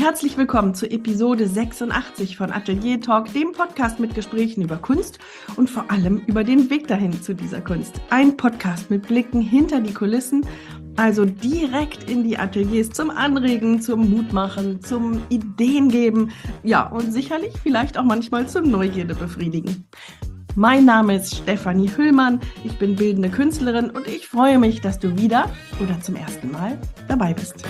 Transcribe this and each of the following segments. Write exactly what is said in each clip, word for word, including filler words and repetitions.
Herzlich willkommen zur Episode sechsundachtzig von Atelier Talk, dem Podcast mit Gesprächen über Kunst und vor allem über den Weg dahin zu dieser Kunst. Ein Podcast mit Blicken hinter die Kulissen, also direkt in die Ateliers zum Anregen, zum Mutmachen, zum Ideengeben, ja und sicherlich vielleicht auch manchmal zum Neugierde befriedigen. Mein Name ist Stefanie Hüllmann, ich bin bildende Künstlerin und ich freue mich, dass du wieder oder zum ersten Mal dabei bist.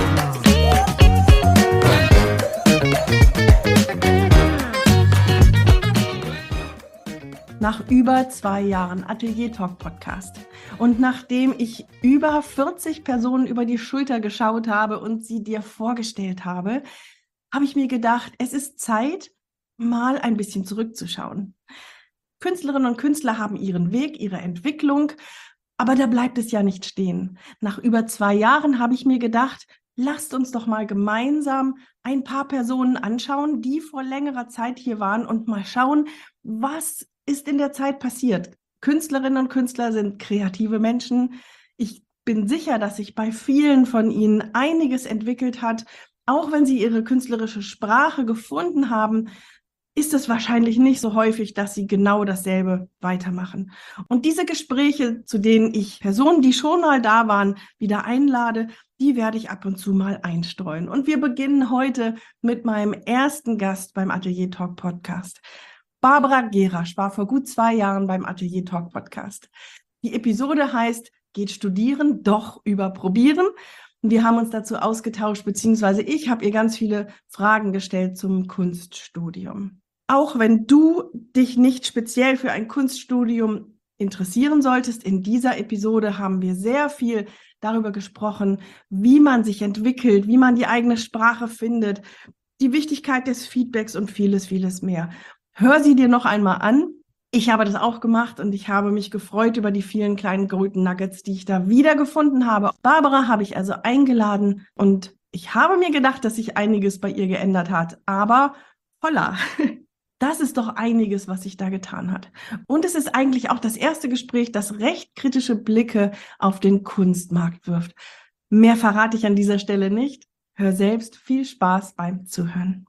Nach über zwei Jahren Atelier Talk Podcast und nachdem ich über vierzig Personen über die Schulter geschaut habe und sie dir vorgestellt habe, habe ich mir gedacht, es ist Zeit, mal ein bisschen zurückzuschauen. Künstlerinnen und Künstler haben ihren Weg, ihre Entwicklung, aber da bleibt es ja nicht stehen. Nach über zwei Jahren habe ich mir gedacht, lasst uns doch mal gemeinsam ein paar Personen anschauen, die vor längerer Zeit hier waren und mal schauen, was ist in der Zeit passiert. Künstlerinnen und Künstler sind kreative Menschen. Ich bin sicher, dass sich bei vielen von ihnen einiges entwickelt hat. Auch wenn sie ihre künstlerische Sprache gefunden haben, ist es wahrscheinlich nicht so häufig, dass sie genau dasselbe weitermachen. Und diese Gespräche, zu denen ich Personen, die schon mal da waren, wieder einlade, die werde ich ab und zu mal einstreuen. Und wir beginnen heute mit meinem ersten Gast beim Atelier Talk Podcast. Barbara Gerasch war vor gut zwei Jahren beim Atelier Talk Podcast. Die Episode heißt Geht studieren, doch überprobieren. Und wir haben uns dazu ausgetauscht, beziehungsweise ich habe ihr ganz viele Fragen gestellt zum Kunststudium. Auch wenn du dich nicht speziell für ein Kunststudium interessieren solltest, in dieser Episode haben wir sehr viel darüber gesprochen, wie man sich entwickelt, wie man die eigene Sprache findet, die Wichtigkeit des Feedbacks und vieles, vieles mehr. Hör sie dir noch einmal an. Ich habe das auch gemacht und ich habe mich gefreut über die vielen kleinen Golden Nuggets, die ich da wiedergefunden habe. Barbara habe ich also eingeladen und ich habe mir gedacht, dass sich einiges bei ihr geändert hat, aber holla! Das ist doch einiges, was sich da getan hat. Und es ist eigentlich auch das erste Gespräch, das recht kritische Blicke auf den Kunstmarkt wirft. Mehr verrate ich an dieser Stelle nicht. Hör selbst, viel Spaß beim Zuhören.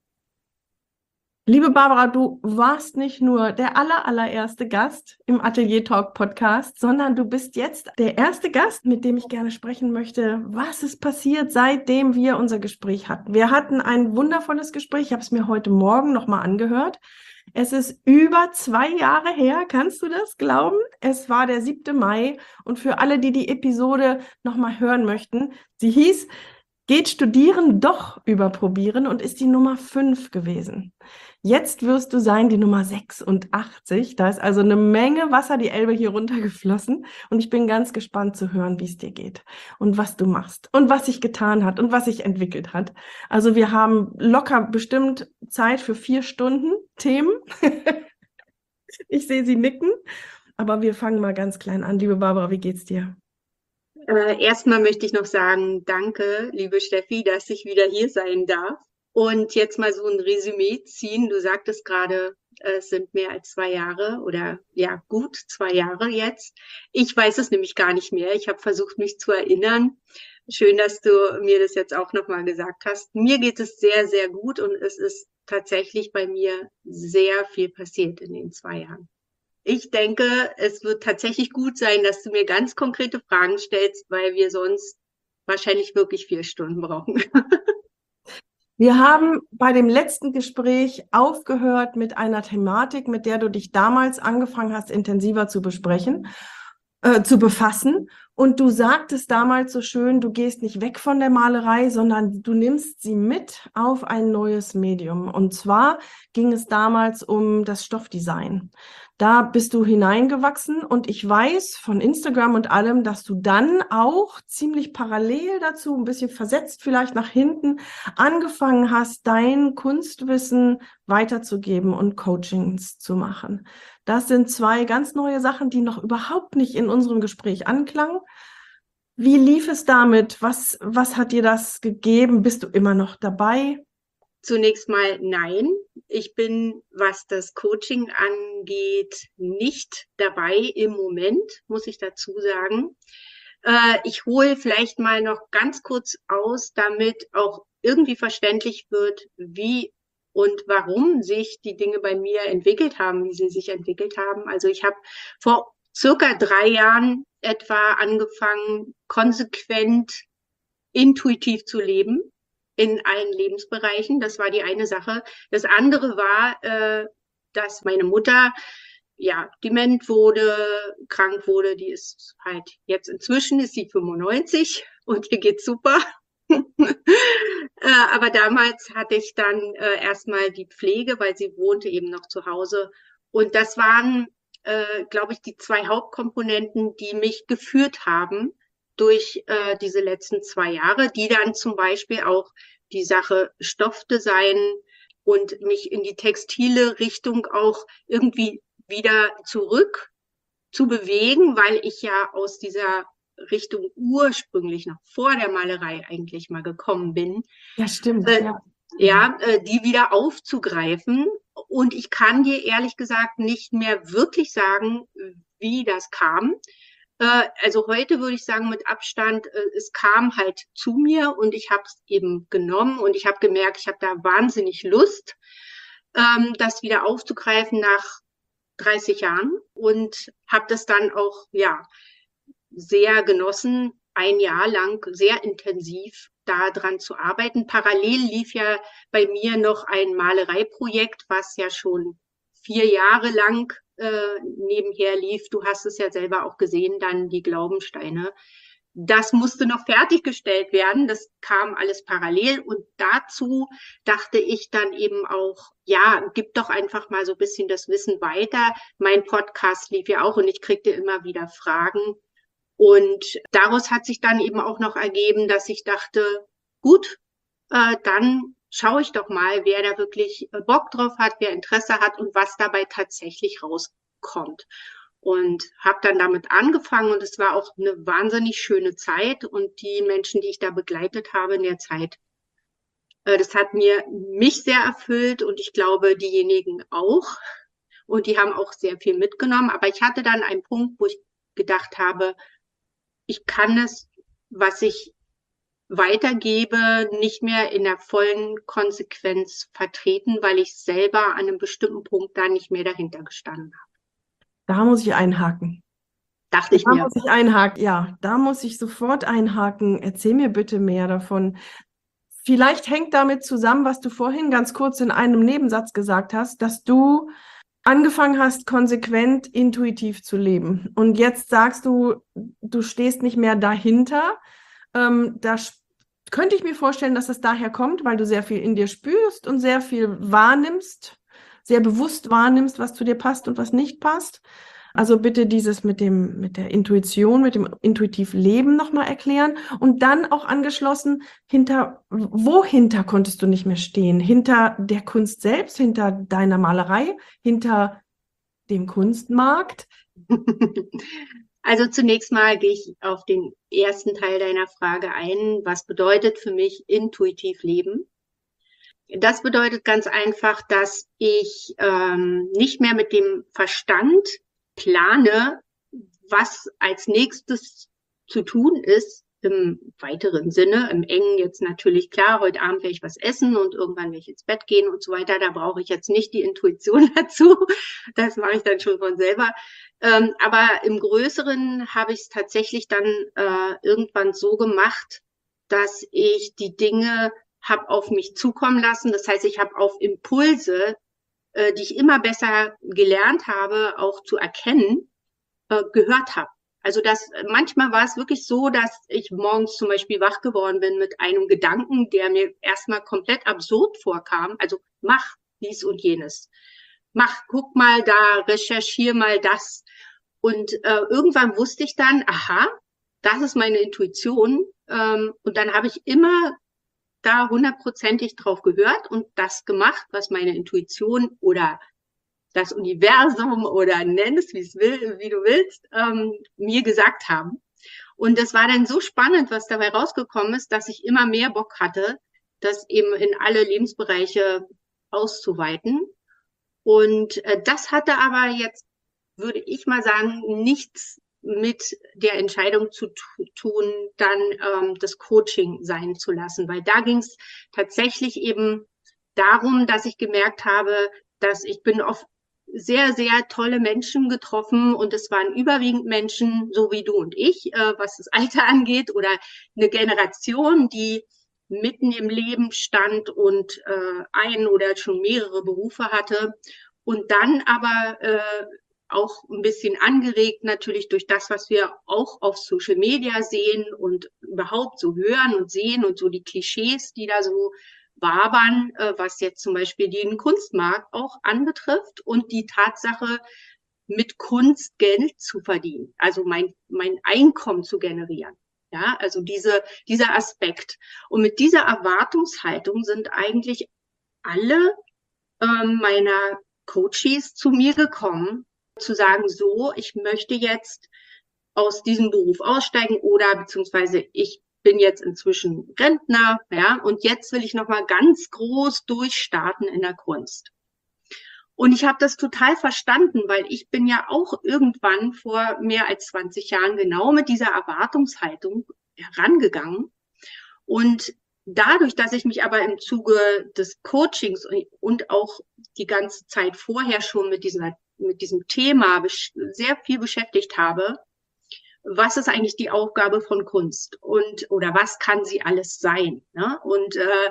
Liebe Barbara, du warst nicht nur der aller, allererste Gast im Atelier Talk Podcast, sondern du bist jetzt der erste Gast, mit dem ich gerne sprechen möchte, was ist passiert, seitdem wir unser Gespräch hatten. Wir hatten ein wundervolles Gespräch, ich habe es mir heute Morgen nochmal angehört. Es ist über zwei Jahre her, kannst du das glauben? Es war der siebte Mai und für alle, die die Episode nochmal hören möchten, sie hieß Geht studieren, doch überprobieren und ist die Nummer fünf gewesen. Jetzt wirst du sein die Nummer sechsundachtzig. Da ist also eine Menge Wasser die Elbe hier runtergeflossen und ich bin ganz gespannt zu hören, wie es dir geht und was du machst und was sich getan hat und was sich entwickelt hat. Also wir haben locker bestimmt Zeit für vier Stunden Themen. Ich sehe sie nicken, aber wir fangen mal ganz klein an. Liebe Barbara, wie geht's dir? Äh, erstmal möchte ich noch sagen, danke, liebe Steffi, dass ich wieder hier sein darf. Und jetzt mal so ein Resümee ziehen. Du sagtest gerade, es sind mehr als zwei Jahre oder ja, gut zwei Jahre jetzt. Ich weiß es nämlich gar nicht mehr. Ich habe versucht, mich zu erinnern. Schön, dass du mir das jetzt auch nochmal gesagt hast. Mir geht es sehr, sehr gut und es ist tatsächlich bei mir sehr viel passiert in den zwei Jahren. Ich denke, es wird tatsächlich gut sein, dass du mir ganz konkrete Fragen stellst, weil wir sonst wahrscheinlich wirklich vier Stunden brauchen. Wir haben bei dem letzten Gespräch aufgehört mit einer Thematik, mit der du dich damals angefangen hast, intensiver zu besprechen, äh, zu befassen. Und du sagtest damals so schön, du gehst nicht weg von der Malerei, sondern du nimmst sie mit auf ein neues Medium. Und zwar ging es damals um das Stoffdesign. Da bist du hineingewachsen und ich weiß von Instagram und allem, dass du dann auch ziemlich parallel dazu, ein bisschen versetzt vielleicht nach hinten, angefangen hast, dein Kunstwissen weiterzugeben und Coachings zu machen. Das sind zwei ganz neue Sachen, die noch überhaupt nicht in unserem Gespräch anklangen. Wie lief es damit? Was, was hat dir das gegeben? Bist du immer noch dabei? Zunächst mal nein. Ich bin, was das Coaching angeht, nicht dabei im Moment, muss ich dazu sagen. Äh, ich hole vielleicht mal noch ganz kurz aus, damit auch irgendwie verständlich wird, wie und warum sich die Dinge bei mir entwickelt haben, wie sie sich entwickelt haben. Also ich habe vor circa drei Jahren etwa angefangen, konsequent intuitiv zu leben in allen Lebensbereichen. Das war die eine Sache. Das andere war, äh, dass meine Mutter ja dement wurde, krank wurde. Die ist halt jetzt inzwischen ist sie fünfundneunzig und ihr geht's super. äh, aber damals hatte ich dann äh, erstmal die Pflege, weil sie wohnte eben noch zu Hause. Und das waren, äh, glaube ich, die zwei Hauptkomponenten, die mich geführt haben durch äh, diese letzten zwei Jahre, die dann zum Beispiel auch die Sache Stoffdesign und mich in die textile Richtung auch irgendwie wieder zurück zu bewegen, weil ich ja aus dieser Richtung ursprünglich noch vor der Malerei eigentlich mal gekommen bin. Ja, stimmt. Äh, Ja. ja, äh, die wieder aufzugreifen. Und ich kann dir ehrlich gesagt nicht mehr wirklich sagen, wie das kam. Äh, also heute würde ich sagen mit Abstand, äh, es kam halt zu mir und ich habe es eben genommen und ich habe gemerkt, ich habe da wahnsinnig Lust, ähm, das wieder aufzugreifen nach dreißig Jahren und habe das dann auch, ja, sehr genossen, ein Jahr lang sehr intensiv daran zu arbeiten. Parallel lief ja bei mir noch ein Malereiprojekt, was ja schon vier Jahre lang äh, nebenher lief. Du hast es ja selber auch gesehen, dann die Glaubensteine. Das musste noch fertiggestellt werden. Das kam alles parallel. Und dazu dachte ich dann eben auch, ja, gib doch einfach mal so ein bisschen das Wissen weiter. Mein Podcast lief ja auch und ich kriegte immer wieder Fragen. Und daraus hat sich dann eben auch noch ergeben, dass ich dachte, gut, äh, dann schaue ich doch mal, wer da wirklich Bock drauf hat, wer Interesse hat und was dabei tatsächlich rauskommt. Und habe dann damit angefangen und es war auch eine wahnsinnig schöne Zeit und die Menschen, die ich da begleitet habe in der Zeit, äh, das hat mir mich sehr erfüllt und ich glaube diejenigen auch. Und die haben auch sehr viel mitgenommen. Aber ich hatte dann einen Punkt, wo ich gedacht habe, ich kann es, was ich weitergebe, nicht mehr in der vollen Konsequenz vertreten, weil ich selber an einem bestimmten Punkt da nicht mehr dahinter gestanden habe. Da muss ich einhaken. Dachte ich Da mir. muss ich einhaken, ja, da muss ich sofort einhaken. Erzähl mir bitte mehr davon. Vielleicht hängt damit zusammen, was du vorhin ganz kurz in einem Nebensatz gesagt hast, dass du angefangen hast, konsequent intuitiv zu leben. Und jetzt sagst du, du stehst nicht mehr dahinter. Ähm, da könnte ich mir vorstellen, dass es daher kommt, weil du sehr viel in dir spürst und sehr viel wahrnimmst, sehr bewusst wahrnimmst, was zu dir passt und was nicht passt. Also bitte dieses mit dem, mit der Intuition, mit dem intuitiv Leben nochmal erklären und dann auch angeschlossen, hinter, wohinter konntest du nicht mehr stehen? Hinter der Kunst selbst, hinter deiner Malerei, hinter dem Kunstmarkt? Also zunächst mal gehe ich auf den ersten Teil deiner Frage ein. Was bedeutet für mich intuitiv leben? Das bedeutet ganz einfach, dass ich ähm, nicht mehr mit dem Verstand plane, was als nächstes zu tun ist, im weiteren Sinne, im engen jetzt natürlich klar, heute Abend werde ich was essen und irgendwann werde ich ins Bett gehen und so weiter. Da brauche ich jetzt nicht die Intuition dazu. Das mache ich dann schon von selber. Ähm, aber im Größeren habe ich es tatsächlich dann äh, irgendwann so gemacht, dass ich die Dinge habe auf mich zukommen lassen. Das heißt, ich habe auf Impulse, äh, die ich immer besser gelernt habe, auch zu erkennen, äh, gehört habe. Also das, manchmal war es wirklich so, dass ich morgens zum Beispiel wach geworden bin mit einem Gedanken, der mir erstmal komplett absurd vorkam. Also mach dies und jenes. Mach, guck mal da, recherchier mal das. Und äh, irgendwann wusste ich dann, aha, das ist meine Intuition. Ähm, und dann habe ich immer da hundertprozentig drauf gehört und das gemacht, was meine Intuition oder das Universum oder nenn es, wie es will, wie du willst, ähm, mir gesagt haben. Und das war dann so spannend, was dabei rausgekommen ist, dass ich immer mehr Bock hatte, das eben in alle Lebensbereiche auszuweiten. Und äh, das hatte aber jetzt, würde ich mal sagen, nichts mit der Entscheidung zu tun, dann ähm, das Coaching sein zu lassen, weil da ging es tatsächlich eben darum, dass ich gemerkt habe, dass ich bin auf sehr, sehr tolle Menschen getroffen und es waren überwiegend Menschen, so wie du und ich, äh, was das Alter angeht oder eine Generation, die mitten im Leben stand und äh, ein oder schon mehrere Berufe hatte und dann aber äh, auch ein bisschen angeregt natürlich durch das, was wir auch auf Social Media sehen und überhaupt so hören und sehen und so die Klischees, die da so wabern, äh, was jetzt zum Beispiel den Kunstmarkt auch anbetrifft und die Tatsache, mit Kunst Geld zu verdienen, also mein, mein Einkommen zu generieren. Ja, also diese, dieser Aspekt. Und mit dieser Erwartungshaltung sind eigentlich alle ähm, meiner Coaches zu mir gekommen, zu sagen, so, ich möchte jetzt aus diesem Beruf aussteigen oder beziehungsweise ich bin jetzt inzwischen Rentner, ja, und jetzt will ich nochmal ganz groß durchstarten in der Kunst. Und ich habe das total verstanden, weil ich bin ja auch irgendwann vor mehr als zwanzig Jahren genau mit dieser Erwartungshaltung herangegangen. Und dadurch, dass ich mich aber im Zuge des Coachings und auch die ganze Zeit vorher schon mit dieser, mit diesem Thema sehr viel beschäftigt habe, was ist eigentlich die Aufgabe von Kunst und oder was kann sie alles sein? Ne? Und äh,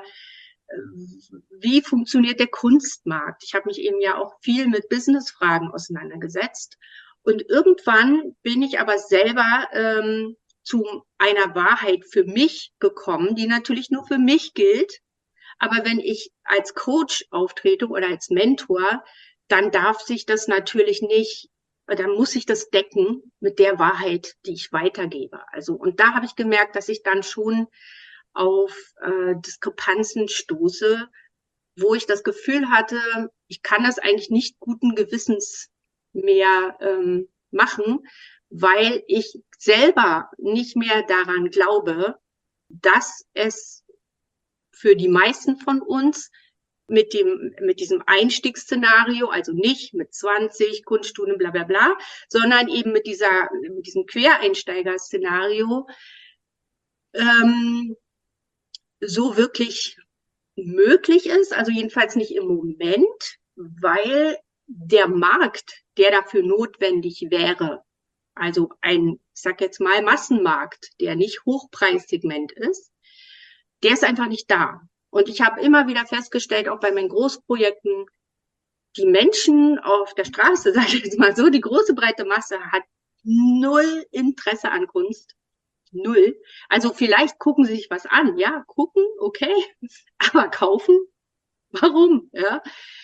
wie funktioniert der Kunstmarkt? Ich habe mich eben ja auch viel mit Businessfragen auseinandergesetzt. Und irgendwann bin ich aber selber ähm, zu einer Wahrheit für mich gekommen, die natürlich nur für mich gilt. Aber wenn ich als Coach auftrete oder als Mentor, dann darf sich das natürlich nicht, dann muss ich das decken mit der Wahrheit, die ich weitergebe. Also, und da habe ich gemerkt, dass ich dann schon auf äh, Diskrepanzen stoße, wo ich das Gefühl hatte, ich kann das eigentlich nicht guten Gewissens mehr ähm, machen, weil ich selber nicht mehr daran glaube, dass es für die meisten von uns mit dem, mit diesem Einstiegsszenario, also nicht mit zwanzig Kunststudium, bla, bla, bla, sondern eben mit dieser, mit diesem Quereinsteiger-Szenario, ähm, so wirklich möglich ist, also jedenfalls nicht im Moment, weil der Markt, der dafür notwendig wäre, also ein, ich sag jetzt mal Massenmarkt, der nicht Hochpreissegment ist, der ist einfach nicht da. Und ich habe immer wieder festgestellt, auch bei meinen Großprojekten, die Menschen auf der Straße, sage ich jetzt mal so, die große breite Masse hat null Interesse an Kunst. Null. Also vielleicht gucken sie sich was an. Ja, gucken, okay. Aber kaufen? Warum? Ja.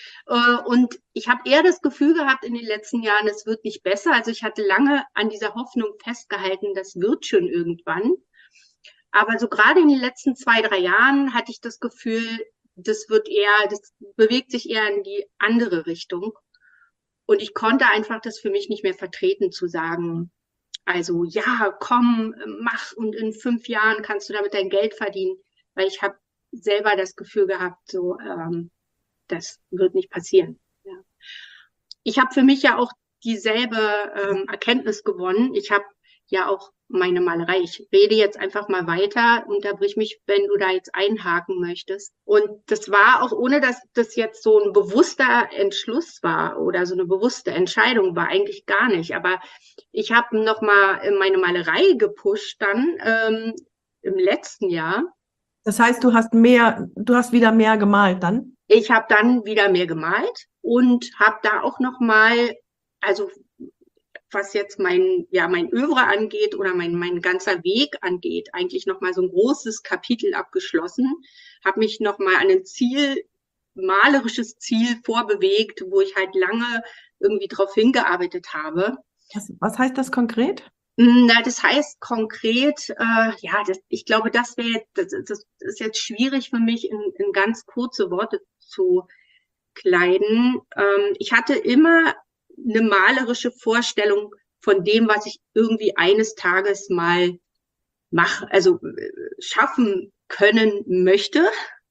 Und ich habe eher das Gefühl gehabt in den letzten Jahren, es wird nicht besser. Also ich hatte lange an dieser Hoffnung festgehalten, das wird schon irgendwann. Aber so gerade in den letzten zwei, drei Jahren hatte ich das Gefühl, das wird eher, das bewegt sich eher in die andere Richtung. Und ich konnte einfach das für mich nicht mehr vertreten, zu sagen, also ja, komm, mach und in fünf Jahren kannst du damit dein Geld verdienen. Weil ich habe selber das Gefühl gehabt, so, ähm, das wird nicht passieren. Ja. Ich habe für mich ja auch dieselbe ähm, Erkenntnis gewonnen. Ich habe ja auch meine Malerei. Ich rede jetzt einfach mal weiter, unterbrich mich, wenn du da jetzt einhaken möchtest. Und das war auch, ohne dass das jetzt so ein bewusster Entschluss war oder so eine bewusste Entscheidung war, eigentlich gar nicht. Aber ich habe nochmal meine Malerei gepusht dann ähm, im letzten Jahr. Das heißt, du hast mehr, du hast wieder mehr gemalt dann? Ich habe dann wieder mehr gemalt und habe da auch nochmal, also was jetzt mein, ja, mein Övre angeht oder mein, mein ganzer Weg angeht, eigentlich nochmal so ein großes Kapitel abgeschlossen, habe mich nochmal an ein Ziel, malerisches Ziel vorbewegt, wo ich halt lange irgendwie drauf hingearbeitet habe. Was, was heißt das konkret? Na, das heißt konkret, äh, ja, das, ich glaube, das wäre, das, das ist jetzt schwierig für mich in, in ganz kurze Worte zu kleiden. Ähm, ich hatte immer eine malerische Vorstellung von dem, was ich irgendwie eines Tages mal machen, also schaffen können möchte.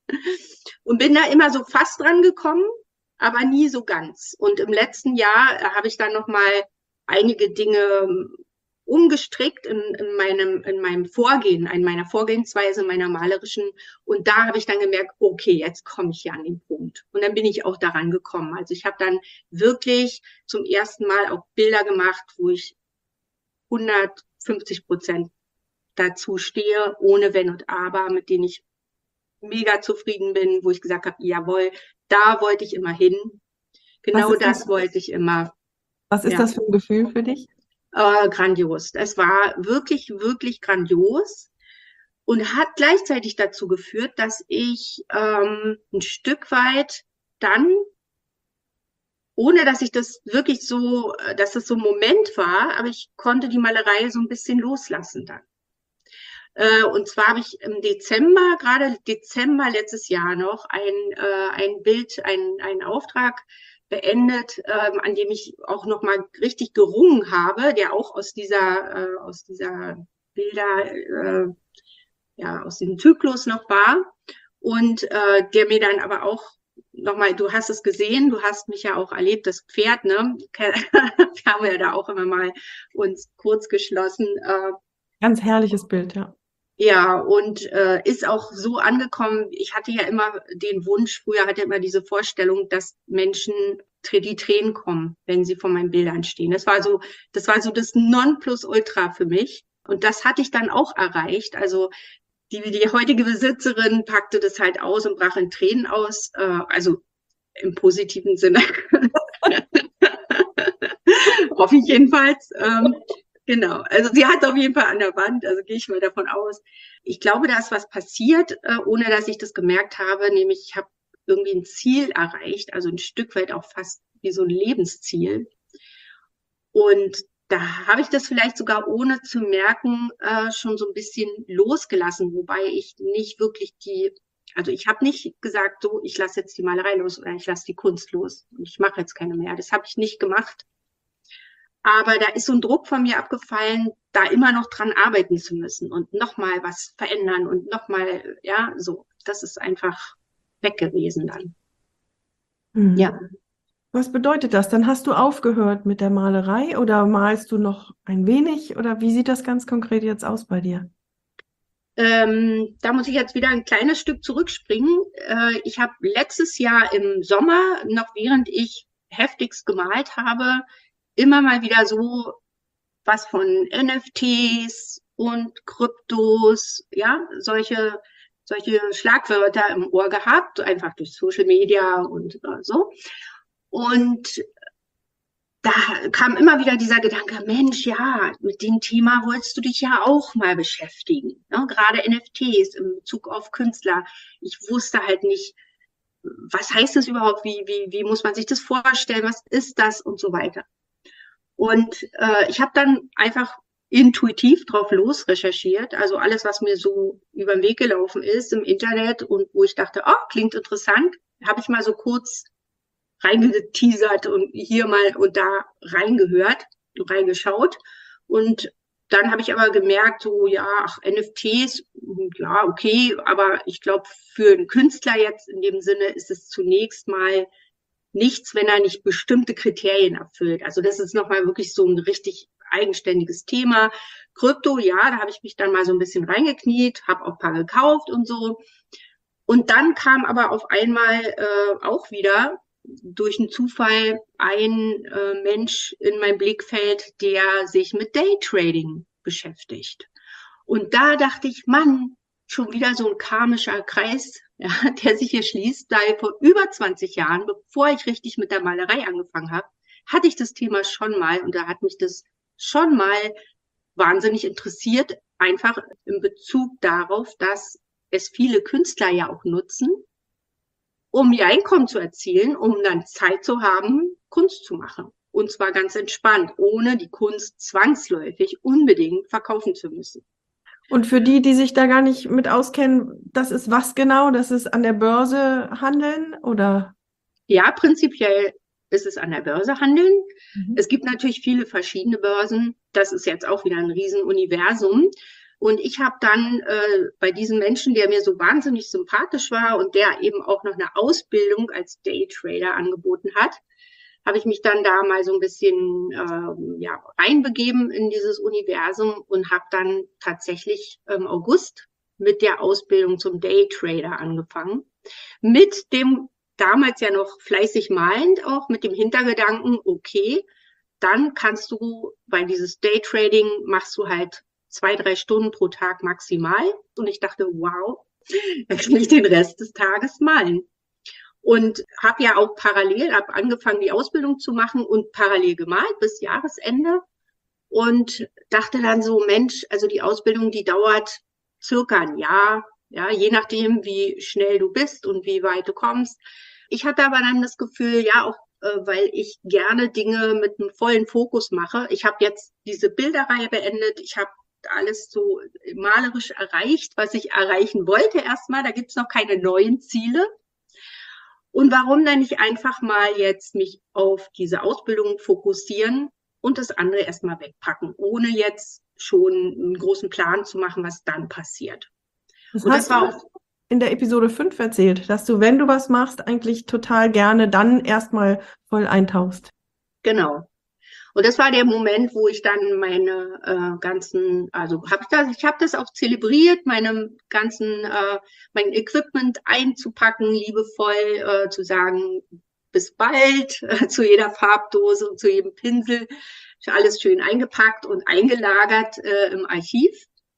Und bin da immer so fast dran gekommen, aber nie so ganz. Und im letzten Jahr habe ich dann nochmal einige Dinge umgestrickt in, in, meinem, in meinem Vorgehen, in meiner Vorgehensweise, meiner malerischen. Und da habe ich dann gemerkt, okay, jetzt komme ich hier an den Punkt. Und dann bin ich auch daran gekommen. Also ich habe dann wirklich zum ersten Mal auch Bilder gemacht, wo ich hundertfünfzig Prozent dazu stehe, ohne Wenn und Aber, mit denen ich mega zufrieden bin, wo ich gesagt habe, jawohl, da wollte ich immer hin. Genau das, das wollte ich immer. Was ist ja. das für ein Gefühl für dich? Äh, grandios. Es war wirklich, wirklich grandios und hat gleichzeitig dazu geführt, dass ich ähm, ein Stück weit dann, ohne dass ich das wirklich so, dass das so ein Moment war, aber ich konnte die Malerei so ein bisschen loslassen dann. Äh, und zwar habe ich im Dezember, gerade Dezember letztes Jahr noch, ein, äh, ein Bild, ein, einen Auftrag beendet, ähm, an dem ich auch noch mal richtig gerungen habe, der auch aus dieser, äh, aus dieser Bilder, äh, ja, aus diesem Zyklus noch war. Und äh, der mir dann aber auch nochmal, du hast es gesehen, du hast mich ja auch erlebt, das Pferd, ne? Wir haben ja da auch immer mal uns kurz geschlossen. Äh, Ganz herrliches Bild, ja. Ja, und äh, ist auch so angekommen. Ich hatte ja immer den Wunsch, früher hatte ich immer diese Vorstellung, dass Menschen die Tränen kommen, wenn sie vor meinen Bildern stehen. Das war so, das war so das Nonplusultra für mich. Und das hatte ich dann auch erreicht. Also die, die heutige Besitzerin packte das halt aus und brach in Tränen aus. Äh, also im positiven Sinne. Hoffe ich jedenfalls. Ähm, Genau, also sie hat auf jeden Fall an der Wand, also gehe ich mal davon aus. Ich glaube, da ist was passiert, äh, ohne dass ich das gemerkt habe, nämlich ich habe irgendwie ein Ziel erreicht, also ein Stück weit auch fast wie so ein Lebensziel. Und da habe ich das vielleicht sogar ohne zu merken äh, schon so ein bisschen losgelassen, wobei ich nicht wirklich die, also ich habe nicht gesagt, so, ich lasse jetzt die Malerei los oder ich lasse die Kunst los und ich mache jetzt keine mehr. Das habe ich nicht gemacht. Aber da ist so ein Druck von mir abgefallen, da immer noch dran arbeiten zu müssen und nochmal was verändern und nochmal, ja, so. Das ist einfach weg gewesen dann. Mhm. Ja. Was bedeutet das? Dann hast du aufgehört mit der Malerei oder malst du noch ein wenig? Oder wie sieht das ganz konkret jetzt aus bei dir? Ähm, da muss ich jetzt wieder ein kleines Stück zurückspringen. Äh, ich habe letztes Jahr im Sommer, noch während ich heftigst gemalt habe, immer mal wieder so was von N F Ts und Kryptos, ja, solche, solche Schlagwörter im Ohr gehabt, einfach durch Social Media und äh, so. Und da kam immer wieder dieser Gedanke, Mensch, ja, mit dem Thema wolltest du dich ja auch mal beschäftigen. Ne? Gerade N F Ts in Bezug auf Künstler. Ich wusste halt nicht, was heißt das überhaupt, wie, wie, wie muss man sich das vorstellen, was ist das und so weiter. Und äh, ich habe dann einfach intuitiv drauf los recherchiert, also alles, was mir so über den Weg gelaufen ist im Internet und wo ich dachte, oh, klingt interessant, habe ich mal so kurz reingeteasert und hier mal und da reingehört, reingeschaut. Und dann habe ich aber gemerkt, so ja, ach, N F Ts, ja, okay, aber ich glaube, für einen Künstler jetzt in dem Sinne ist es zunächst mal nichts, wenn er nicht bestimmte Kriterien erfüllt. Also das ist nochmal wirklich so ein richtig eigenständiges Thema. Krypto, ja, da habe ich mich dann mal so ein bisschen reingekniet, habe auch ein paar gekauft und so. Und dann kam aber auf einmal äh, auch wieder durch einen Zufall ein äh, Mensch in mein Blickfeld, der sich mit Daytrading beschäftigt. Und da dachte ich, Mann, schon wieder so ein karmischer Kreis, ja, der sich hier schließt, da vor über zwanzig Jahren, bevor ich richtig mit der Malerei angefangen habe, hatte ich das Thema schon mal und da hat mich das schon mal wahnsinnig interessiert, einfach in Bezug darauf, dass es viele Künstler ja auch nutzen, um ihr Einkommen zu erzielen, um dann Zeit zu haben, Kunst zu machen. Und zwar ganz entspannt, ohne die Kunst zwangsläufig unbedingt verkaufen zu müssen. Und für die, die sich da gar nicht mit auskennen, das ist was genau? Das ist an der Börse handeln oder? Ja, prinzipiell ist es an der Börse handeln. Mhm. Es gibt natürlich viele verschiedene Börsen. Das ist jetzt auch wieder ein Riesenuniversum. Und ich habe dann äh, bei diesem Menschen, der mir so wahnsinnig sympathisch war und der eben auch noch eine Ausbildung als Daytrader angeboten hat, habe ich mich dann da mal so ein bisschen äh, ja, reinbegeben in dieses Universum und habe dann tatsächlich im August mit der Ausbildung zum Daytrader angefangen. Mit dem damals ja noch fleißig malend, auch mit dem Hintergedanken, okay, dann kannst du, weil dieses Daytrading machst du halt zwei, drei Stunden pro Tag maximal. Und ich dachte, wow, dann kann ich den Rest des Tages malen. Und habe ja auch parallel ab angefangen, die Ausbildung zu machen und parallel gemalt bis Jahresende. Und dachte dann so, Mensch, also die Ausbildung, die dauert circa ein Jahr, ja, je nachdem, wie schnell du bist und wie weit du kommst. Ich hatte aber dann das Gefühl, ja, auch äh, weil ich gerne Dinge mit einem vollen Fokus mache. Ich habe jetzt diese Bilderreihe beendet. Ich habe alles so malerisch erreicht, was ich erreichen wollte erstmal. Da gibt's noch keine neuen Ziele. Und warum dann nicht einfach mal jetzt mich auf diese Ausbildung fokussieren und das andere erstmal wegpacken, ohne jetzt schon einen großen Plan zu machen, was dann passiert. Das Und hast das war du auch, in der Episode fünf erzählt, dass du, wenn du was machst, eigentlich total gerne dann erstmal voll eintauchst. genau. Und das war der Moment, wo ich dann meine äh, ganzen, also habe ich das, ich habe das auch zelebriert, meine ganzen, äh, mein Equipment einzupacken, liebevoll äh, zu sagen, bis bald, äh, zu jeder Farbdose und zu jedem Pinsel, alles schön eingepackt und eingelagert äh, im Archiv.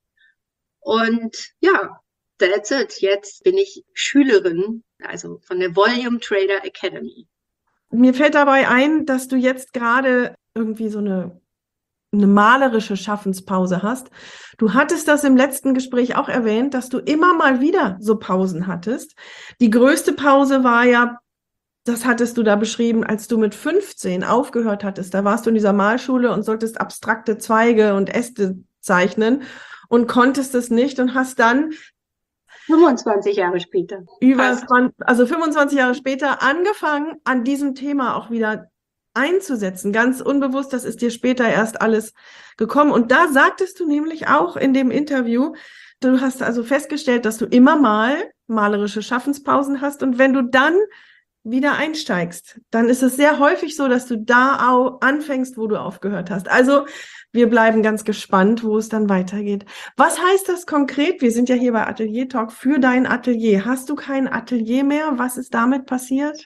Und ja, that's it. Jetzt bin ich Schülerin, also von der Volume Trader Academy. Mir fällt dabei ein, dass du jetzt gerade irgendwie so eine, eine malerische Schaffenspause hast. Du hattest das im letzten Gespräch auch erwähnt, dass du immer mal wieder so Pausen hattest. Die größte Pause war ja, das hattest du da beschrieben, als du mit fünfzehn aufgehört hattest. Da warst du in dieser Malschule und solltest abstrakte Zweige und Äste zeichnen und konntest es nicht und hast dann fünfundzwanzig Jahre später. über Fast. zwanzig, also fünfundzwanzig Jahre später angefangen, an diesem Thema auch wieder einzusetzen. Ganz unbewusst, das ist dir später erst alles gekommen. Und da sagtest du nämlich auch in dem Interview, du hast also festgestellt, dass du immer mal malerische Schaffenspausen hast. Und wenn du dann wieder einsteigst, dann ist es sehr häufig so, dass du da auch anfängst, wo du aufgehört hast. Also wir bleiben ganz gespannt, wo es dann weitergeht. Was heißt das konkret? Wir sind ja hier bei Atelier Talk für dein Atelier. Hast du kein Atelier mehr? Was ist damit passiert?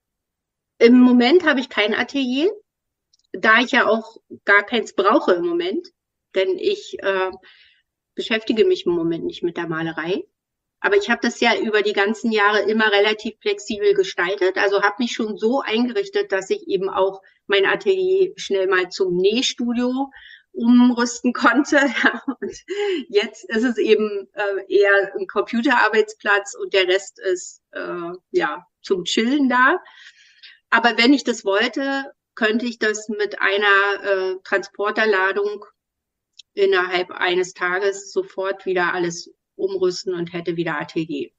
Im Moment habe ich kein Atelier, da ich ja auch gar keins brauche im Moment, denn ich äh, beschäftige mich im Moment nicht mit der Malerei. Aber ich habe das ja über die ganzen Jahre immer relativ flexibel gestaltet. Also habe mich schon so eingerichtet, dass ich eben auch mein Atelier schnell mal zum Nähstudio umrüsten konnte. Und jetzt ist es eben äh, eher ein Computerarbeitsplatz und der Rest ist äh, ja zum Chillen da. Aber wenn ich das wollte, könnte ich das mit einer äh, Transporterladung innerhalb eines Tages sofort wieder alles umrüsten und hätte wieder Atelier.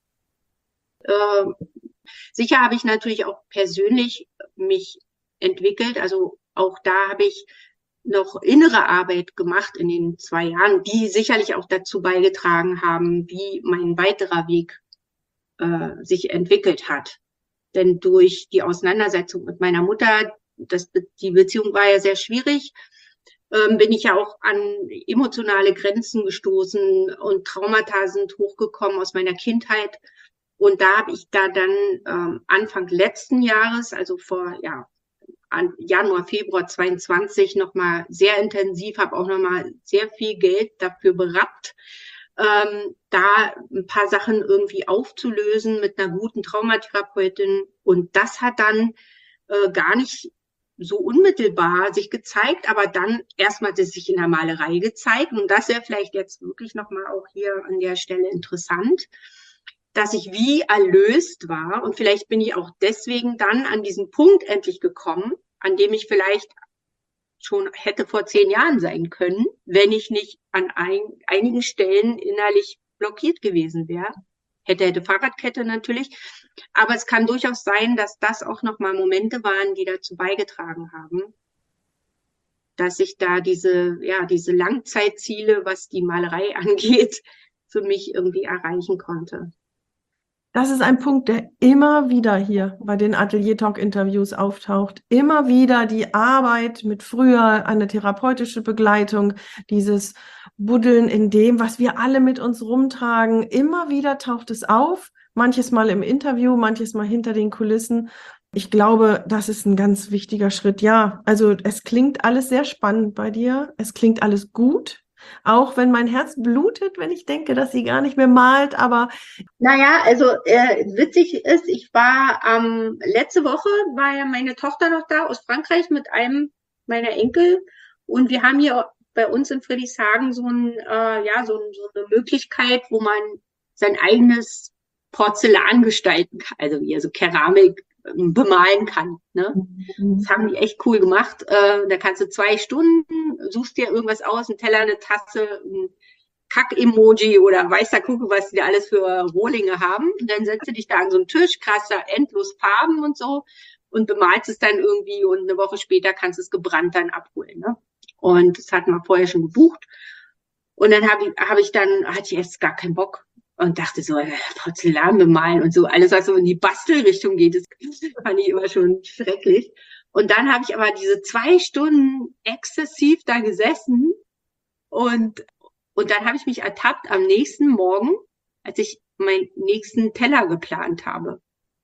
Äh, sicher habe ich natürlich auch persönlich mich entwickelt. Also auch da habe ich noch innere Arbeit gemacht in den zwei Jahren, die sicherlich auch dazu beigetragen haben, wie mein weiterer Weg äh, sich entwickelt hat. Denn durch die Auseinandersetzung mit meiner Mutter, das, die Beziehung war ja sehr schwierig, ähm, bin ich ja auch an emotionale Grenzen gestoßen und Traumata sind hochgekommen aus meiner Kindheit. Und da habe ich da dann ähm, Anfang letzten Jahres, also vor ja an Januar, Februar zweiundzwanzig nochmal sehr intensiv, habe auch nochmal sehr viel Geld dafür berappt, ähm, da ein paar Sachen irgendwie aufzulösen mit einer guten Traumatherapeutin. Und das hat dann äh, gar nicht so unmittelbar sich gezeigt, aber dann erstmal das sich in der Malerei gezeigt. Und das wäre vielleicht jetzt wirklich nochmal auch hier an der Stelle interessant, dass ich wie erlöst war. Und vielleicht bin ich auch deswegen dann an diesen Punkt endlich gekommen, an dem ich vielleicht schon hätte vor zehn Jahren sein können, wenn ich nicht an ein, einigen Stellen innerlich blockiert gewesen wäre. Hätte, hätte Fahrradkette natürlich. Aber es kann durchaus sein, dass das auch nochmal Momente waren, die dazu beigetragen haben, dass ich da diese, ja, diese Langzeitziele, was die Malerei angeht, für mich irgendwie erreichen konnte. Das ist ein Punkt, der immer wieder hier bei den Atelier Talk Interviews auftaucht. Immer wieder die Arbeit mit früher eine therapeutische Begleitung, dieses Buddeln in dem, was wir alle mit uns rumtragen. Immer wieder taucht es auf, manches Mal im Interview, manches Mal hinter den Kulissen. Ich glaube, das ist ein ganz wichtiger Schritt. Ja, also es klingt alles sehr spannend bei dir. Es klingt alles gut. Auch wenn mein Herz blutet, wenn ich denke, dass sie gar nicht mehr malt, aber Naja, also äh, witzig ist, ich war ähm, letzte Woche, war ja meine Tochter noch da aus Frankreich mit einem meiner Enkel und wir haben hier bei uns in Friedrichshagen so, ein, äh, ja, so, ein, so eine Möglichkeit, wo man sein eigenes Porzellan gestalten kann, also wie so Keramik ähm, bemalen kann. Ne? Das haben die echt cool gemacht. Äh, da kannst du zwei Stunden, suchst dir irgendwas aus, einen Teller, eine Tasse, ein Kack-Emoji oder weiß der Kuckuck, was die da alles für Rohlinge haben. Und dann setzt du dich da an so einen Tisch, krass da endlos Farben und so und bemalst es dann irgendwie und eine Woche später kannst du es gebrannt dann abholen. Ne? Und das hatten wir vorher schon gebucht. Und dann habe ich, hab ich dann, hatte ich jetzt gar keinen Bock und dachte so, äh, Porzellan bemalen und so, alles, was so in die Bastelrichtung geht, das fand ich immer schon schrecklich. Und dann habe ich aber diese zwei Stunden exzessiv da gesessen und und dann habe ich mich ertappt am nächsten Morgen, als ich meinen nächsten Teller geplant habe.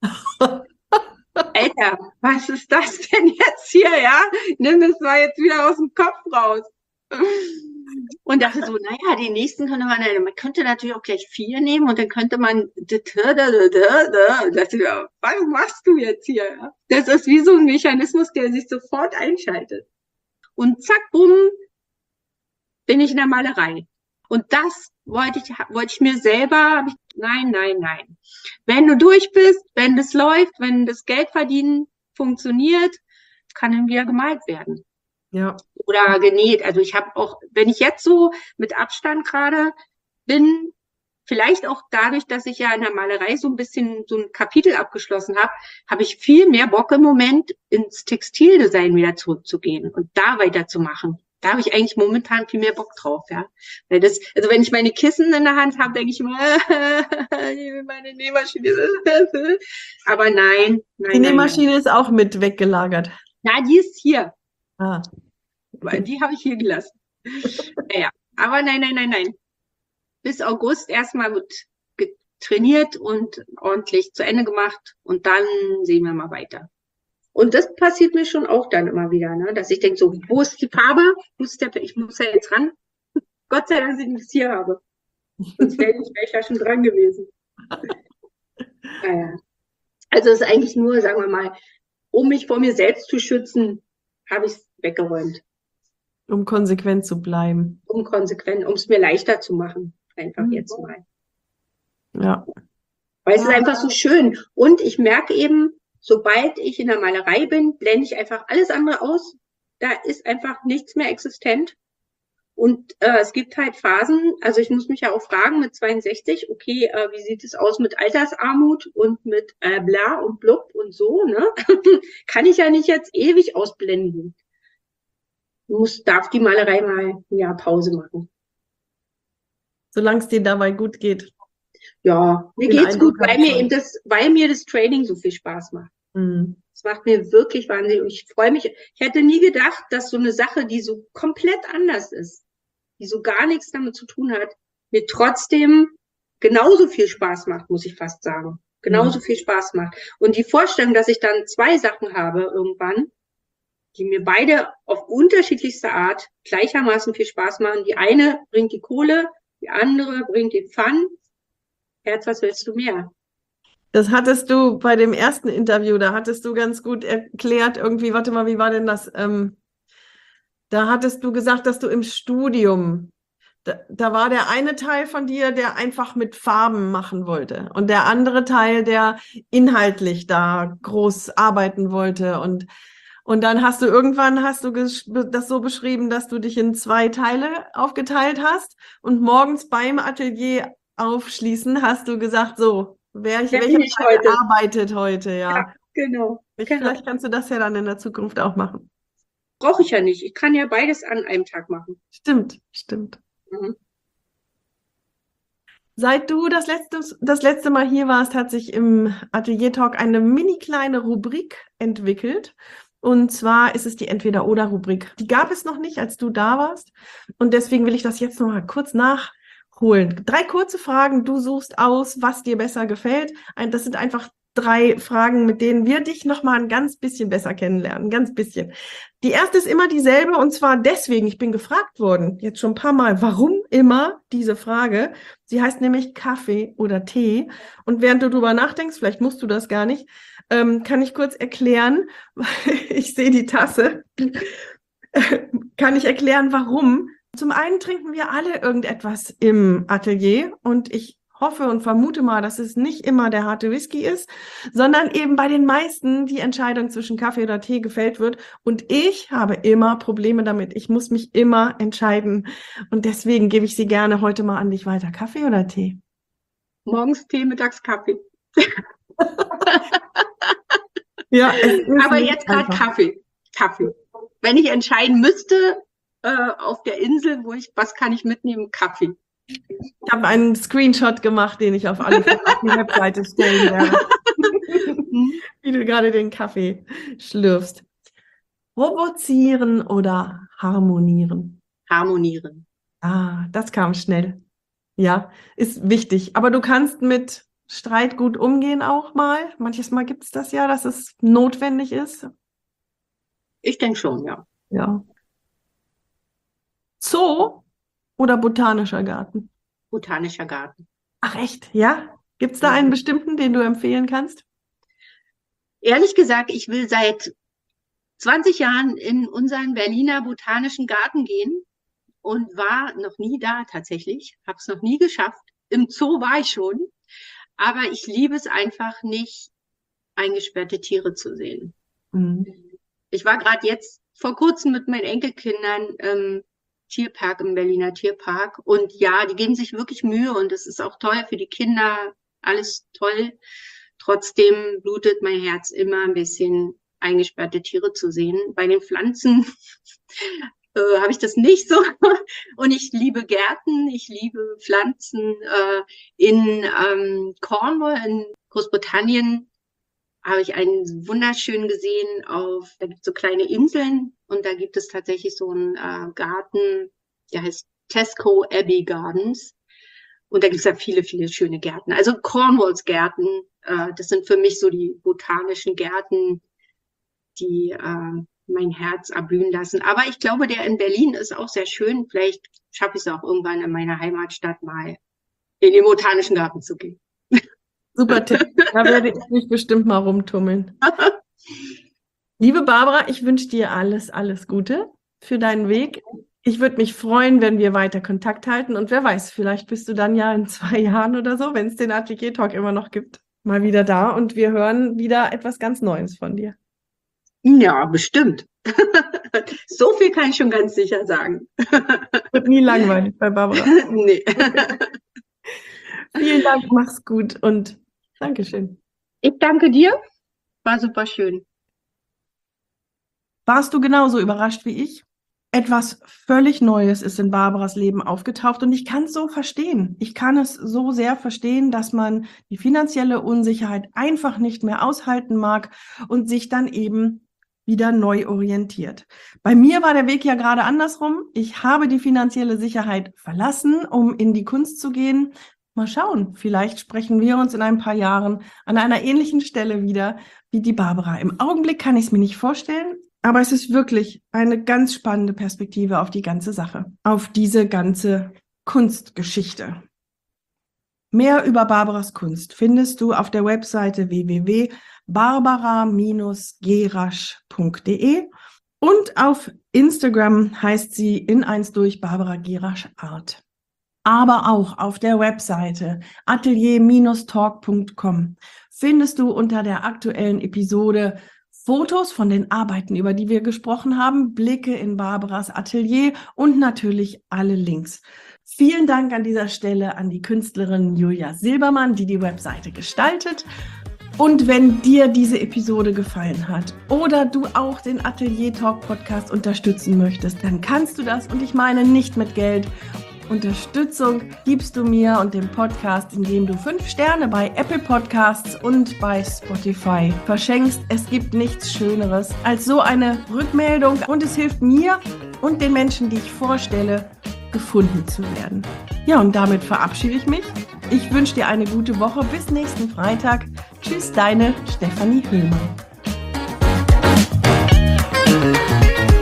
Alter, was ist das denn jetzt hier, ja? Nimm das mal jetzt wieder aus dem Kopf raus. Und dachte so, naja, die nächsten könnte man, man könnte natürlich auch gleich vier nehmen und dann könnte man, und dachte mir, was machst du jetzt hier? Das ist wie so ein Mechanismus, der sich sofort einschaltet. Und zack, bumm, bin ich in der Malerei. Und das wollte ich, wollte ich mir selber, ich, nein, nein, nein. Wenn du durch bist, wenn das läuft, wenn das Geld verdienen funktioniert, kann dann wieder gemalt werden. ja. Oder genäht. Also ich habe auch, wenn ich jetzt so mit Abstand gerade bin, vielleicht auch dadurch, dass ich ja in der Malerei so ein bisschen so ein Kapitel abgeschlossen habe, habe ich viel mehr Bock im Moment ins Textildesign wieder zurückzugehen und da weiterzumachen. Da habe ich eigentlich momentan viel mehr Bock drauf, ja. Weil das, also wenn ich meine Kissen in der Hand habe, denke ich immer, meine Nähmaschine. Aber nein, nein, Die nein, nein. Nähmaschine ist auch mit weggelagert. Ja, die ist hier. Ah. Weil die habe ich hier gelassen. Naja, aber nein, nein, nein, nein. Bis August erstmal wird trainiert und ordentlich zu Ende gemacht und dann sehen wir mal weiter. Und das passiert mir schon auch dann immer wieder, ne? Dass ich denke so, wo ist die Farbe? Wo ist der, ich muss ja jetzt ran. Gott sei Dank, dass ich das hier habe. Sonst wäre ich, wär ich ja schon dran gewesen. Naja. Also es ist eigentlich nur, sagen wir mal, um mich vor mir selbst zu schützen, habe ich es weggeräumt. Um konsequent zu bleiben. Um konsequent, um es mir leichter zu machen. Einfach mhm. jetzt mal. Ja. Weil es ist einfach so schön. Und ich merke eben, sobald ich in der Malerei bin, blende ich einfach alles andere aus. Da ist einfach nichts mehr existent. Und äh, es gibt halt Phasen, also ich muss mich ja auch fragen mit zweiundsechzig, okay, äh, wie sieht es aus mit Altersarmut und mit äh, bla und blub und so, ne? Kann ich ja nicht jetzt ewig ausblenden. Muss, darf die Malerei mal ein Jahr Pause machen. Solange es dir dabei gut geht. Ja, mir Den geht's Eindruck gut, weil mir eben das, weil mir das Training so viel Spaß macht. Mhm. Es macht mir wirklich wahnsinnig und ich freue mich. Ich hätte nie gedacht, dass so eine Sache, die so komplett anders ist, die so gar nichts damit zu tun hat, mir trotzdem genauso viel Spaß macht, muss ich fast sagen. Genauso mhm. viel Spaß macht. Und die Vorstellung, dass ich dann zwei Sachen habe irgendwann, die mir beide auf unterschiedlichste Art gleichermaßen viel Spaß machen. Die eine bringt die Kohle, die andere bringt den Fun. Herz, was willst du mehr? Das hattest du bei dem ersten Interview, da hattest du ganz gut erklärt, irgendwie, warte mal, wie war denn das? Ähm, da hattest du gesagt, dass du im Studium, da, da war der eine Teil von dir, der einfach mit Farben machen wollte und der andere Teil, der inhaltlich da groß arbeiten wollte und Und dann hast du irgendwann hast du das so beschrieben, dass du dich in zwei Teile aufgeteilt hast und morgens beim Atelier aufschließen hast du gesagt, so, wer ich, welcher Teil heute arbeitet heute, ja. Ja, genau. Ich, genau. Vielleicht kannst du das ja dann in der Zukunft auch machen. Brauche ich ja nicht. Ich kann ja beides an einem Tag machen. Stimmt, stimmt. Mhm. Seit du das letzte, das letzte Mal hier warst, hat sich im Atelier Talk eine mini kleine Rubrik entwickelt. Und zwar ist es die Entweder-Oder-Rubrik. Die gab es noch nicht, als du da warst. Und deswegen will ich das jetzt noch mal kurz nachholen. Drei kurze Fragen. Du suchst aus, was dir besser gefällt. Das sind einfach drei Fragen, mit denen wir dich noch mal ein ganz bisschen besser kennenlernen. Ein ganz bisschen. Die erste ist immer dieselbe und zwar deswegen, ich bin gefragt worden, jetzt schon ein paar Mal, warum immer diese Frage? Sie heißt nämlich Kaffee oder Tee. Und während du drüber nachdenkst, vielleicht musst du das gar nicht, ähm, kann ich kurz erklären, ich sehe die Tasse, kann ich erklären, warum. Zum einen trinken wir alle irgendetwas im Atelier und ich hoffe und vermute mal, dass es nicht immer der harte Whisky ist, sondern eben bei den meisten die Entscheidung zwischen Kaffee oder Tee gefällt wird. Und ich habe immer Probleme damit. Ich muss mich immer entscheiden. Und deswegen gebe ich sie gerne heute mal an dich weiter. Kaffee oder Tee? Morgens Tee, mittags Kaffee. Ja, es ist aber jetzt gerade Kaffee. Kaffee. Wenn ich entscheiden müsste, äh, auf der Insel, wo ich, was kann ich mitnehmen? Kaffee. Ich habe einen Screenshot gemacht, den ich auf alle Fälle auf die Webseite stellen werde. Wie du gerade den Kaffee schlürfst. Provozieren oder harmonieren? Harmonieren. Ah, das kam schnell. Ja, ist wichtig. Aber du kannst mit Streit gut umgehen auch mal. Manches Mal gibt es das ja, dass es notwendig ist. Ich denke schon, ja. Ja. Zoo oder botanischer Garten? Botanischer Garten. Ach echt, ja? Gibt es da einen bestimmten, den du empfehlen kannst? Ehrlich gesagt, ich will seit zwanzig Jahren in unseren Berliner Botanischen Garten gehen und war noch nie da tatsächlich. Habe es noch nie geschafft. Im Zoo war ich schon. Aber ich liebe es einfach nicht, eingesperrte Tiere zu sehen. Mhm. Ich war gerade jetzt vor kurzem mit meinen Enkelkindern im Tierpark, im Berliner Tierpark. Und ja, die geben sich wirklich Mühe und es ist auch toll für die Kinder. Alles toll. Trotzdem blutet mein Herz immer ein bisschen, eingesperrte Tiere zu sehen. Bei den Pflanzen äh, habe ich das nicht so. Und ich liebe Gärten, ich liebe Pflanzen. Äh, in ähm, Cornwall, in Großbritannien, habe ich einen wunderschön gesehen. Auf, da gibt es so kleine Inseln und da gibt es tatsächlich so einen äh, Garten, der heißt Tesco Abbey Gardens. Und da gibt es ja viele, viele schöne Gärten. Also Cornwalls Gärten, äh, das sind für mich so die botanischen Gärten, die äh, mein Herz erblühen lassen. Aber ich glaube, der in Berlin ist auch sehr schön. Vielleicht schaffe ich es auch irgendwann in meiner Heimatstadt mal in den botanischen Garten zu gehen. Super Tipp. Da werde ich mich bestimmt mal rumtummeln. Liebe Barbara, ich wünsche dir alles, alles Gute für deinen Weg. Ich würde mich freuen, wenn wir weiter Kontakt halten. Und wer weiß, vielleicht bist du dann ja in zwei Jahren oder so, wenn es den Atelier Talk immer noch gibt, mal wieder da und wir hören wieder etwas ganz Neues von dir. Ja, bestimmt. So viel kann ich schon ganz sicher sagen. Wird nie langweilig bei Barbara. Nee. Vielen Dank, mach's gut und Dankeschön. Ich danke dir. War super schön. Warst du genauso überrascht wie ich? Etwas völlig Neues ist in Barbaras Leben aufgetaucht und ich kann es so verstehen. Ich kann es so sehr verstehen, dass man die finanzielle Unsicherheit einfach nicht mehr aushalten mag und sich dann eben wieder neu orientiert. Bei mir war der Weg ja gerade andersrum. Ich habe die finanzielle Sicherheit verlassen, um in die Kunst zu gehen. Mal schauen, vielleicht sprechen wir uns in ein paar Jahren an einer ähnlichen Stelle wieder wie die Barbara. Im Augenblick kann ich es mir nicht vorstellen, aber es ist wirklich eine ganz spannende Perspektive auf die ganze Sache, auf diese ganze Kunstgeschichte. Mehr über Barbaras Kunst findest du auf der Webseite w w w punkt barbara Bindestrich gerasch punkt de und auf Instagram heißt sie in eins durch Barbara Gerasch Art. Aber auch auf der Webseite atelier Bindestrich talk punkt com findest du unter der aktuellen Episode Fotos von den Arbeiten, über die wir gesprochen haben, Blicke in Barbaras Atelier und natürlich alle Links. Vielen Dank an dieser Stelle an die Künstlerin Julia Silbermann, die die Webseite gestaltet. Und wenn dir diese Episode gefallen hat oder du auch den Atelier Talk Podcast unterstützen möchtest, dann kannst du das, und ich meine nicht mit Geld, Unterstützung gibst du mir und dem Podcast, indem du fünf Sterne bei Apple Podcasts und bei Spotify verschenkst. Es gibt nichts Schöneres als so eine Rückmeldung und es hilft mir und den Menschen, die ich vorstelle, gefunden zu werden. Ja, und damit verabschiede ich mich. Ich wünsche dir eine gute Woche. Bis nächsten Freitag. Tschüss, deine Stefanie Hüllmann.